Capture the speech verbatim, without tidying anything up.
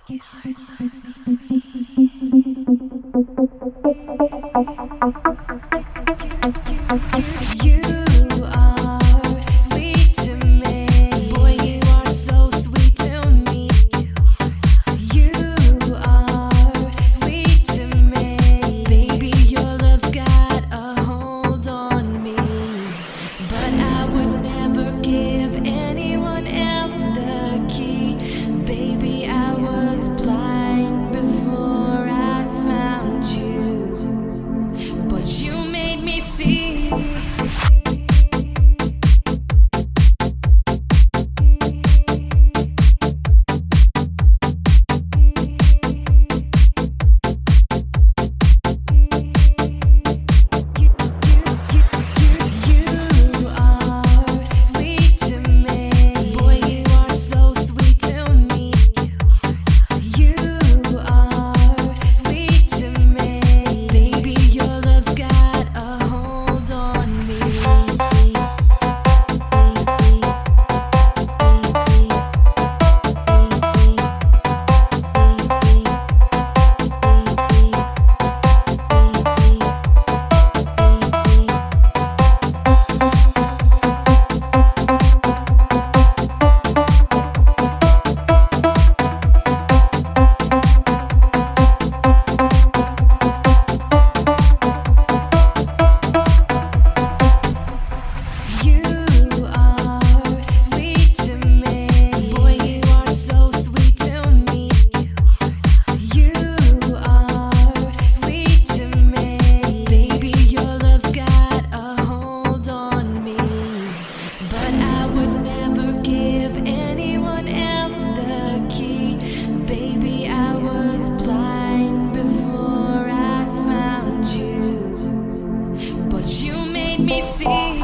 You are sweet to me, boy. You are so sweet to me. You are sweet to me, baby. Your love's got a hold on me, but I would never give anyone else the key, baby. I was blind before I found you, but you made me see. Me see.